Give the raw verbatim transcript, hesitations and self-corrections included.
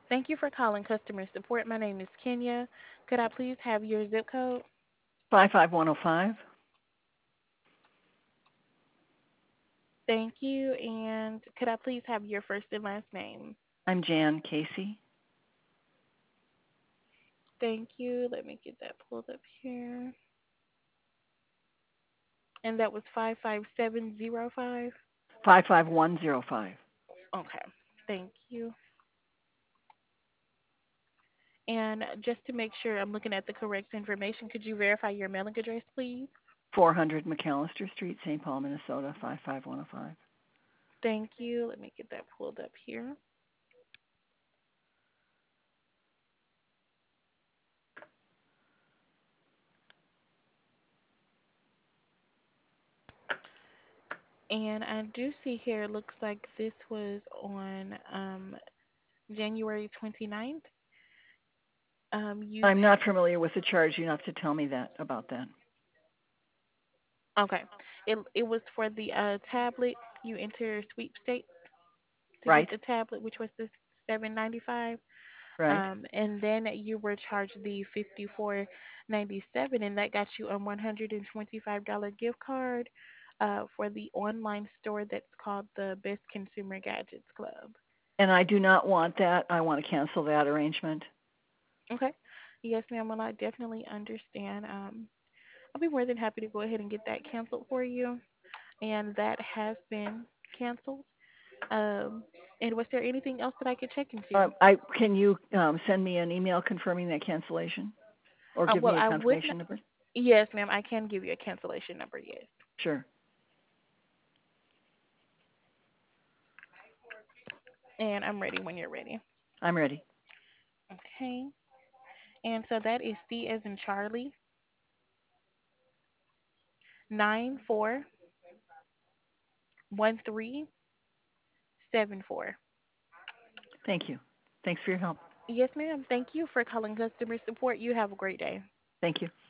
Thank you for calling customer support. My name is Kenya. Could I please have your zip code? five five one zero five. Thank you. And could I please have your first and last name? I'm Jan Casey. Thank you. Let me get that pulled up here. And that was five five seven zero five? five five one zero five. Okay. Thank you. And just to make sure I'm looking at the correct information, could you verify your mailing address, please? four hundred McAllister Street, Saint Paul, Minnesota, five five one zero five. Thank you. Let me get that pulled up here. And I do see here it looks like this was on um, January twenty-ninth. Um, you I'm not familiar with the charge. You have to tell me that about that. okay? It it was for the uh, tablet. You enter sweepstakes to get Right? the tablet, which was the seven ninety-five. Right? Um, and then you were charged the fifty-four ninety-seven, and that got you a one hundred twenty-five dollar gift card uh, for the online store that's called the Best Consumer Gadgets Club. And I do not want that. I want to cancel that arrangement. Okay. Yes, ma'am. Well, I definitely understand. Um, I'll be more than happy to go ahead and get that canceled for you, and that has been canceled. Um, and was there anything else that I could check into? Uh, I can you um, send me an email confirming that cancellation, or Uh, give well, me a I would confirmation not. number? Yes, ma'am. I can give you a cancellation number. Yes. Sure. And I'm ready when you're ready. I'm ready. Okay. And so that is C as in Charlie, nine four one three seven four. Thank you. Thanks for your help. Yes, ma'am. Thank you for calling customer support. You have a great day. Thank you.